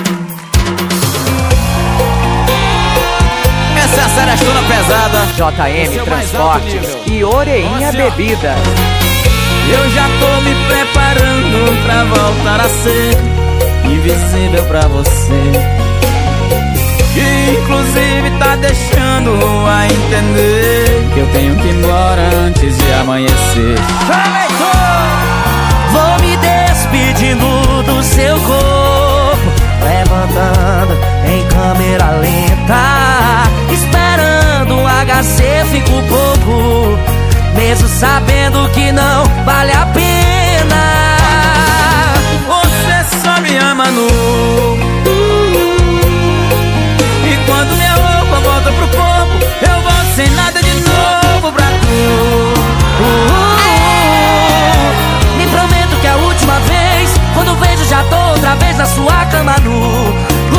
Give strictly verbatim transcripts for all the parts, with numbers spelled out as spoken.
Essa é a Serestona pesada. J M Transportes e Oreinha Bebidas. Eu já tô me preparando pra voltar a ser invisível pra você. Que inclusive tá deixando a entender que eu tenho que ir embora antes de amanhecer. Vou me despedindo do seu corpo, levantando em câmera lenta, esperando o H C fica um pouco, mesmo sabendo que não vale a pena. Você só me ama no e quando minha roupa volta pro corpo, eu volto sem nada de novo pra tu. Me prometo que é a última vez, quando vejo já tô outra vez na sua cama nu.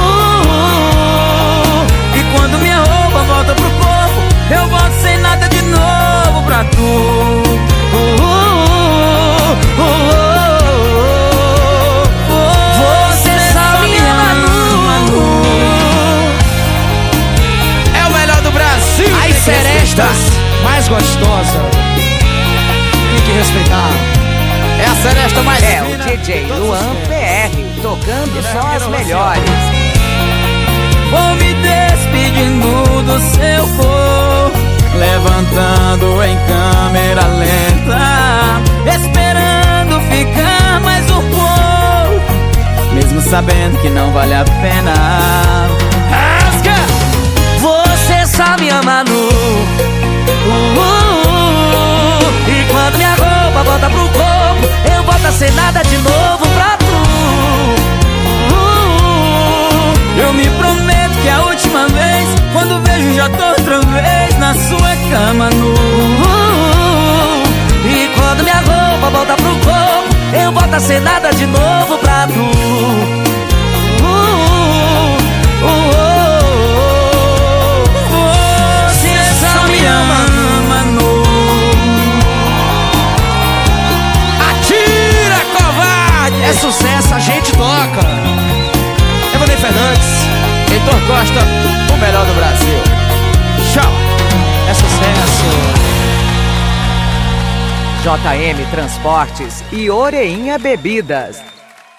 E quando minha roupa volta pro corpo, eu volto sem nada de novo pra tu. Você só me ama nu. É o melhor do Brasil. As serestas mais gostosa, tem que respeitar. É a seresta mais É o fina. D J Luan P R, tocando só as melhores. Vou me despedindo do seu corpo, levantando em câmera lenta, esperando ficar mais um pouco, mesmo sabendo que não vale a pena. Rasga! Você só me ama nu. Uh, uh, uh. E quando minha roupa volta pro corpo, eu volto a ser nada de novo pra tu. Uh, uh, uh. Eu me prometo que é a última vez, quando vejo já tô outra vez na sua cama nu. Uh, uh, uh. E quando minha roupa volta pro corpo, eu volto a ser nada de novo pra tu. Uh, uh, uh, uh. É sucesso, a gente toca. Evanei Fernandes, Heitor Costa, o melhor do Brasil. Tchau. é sucesso. J M Transportes e Oreinha Bebidas.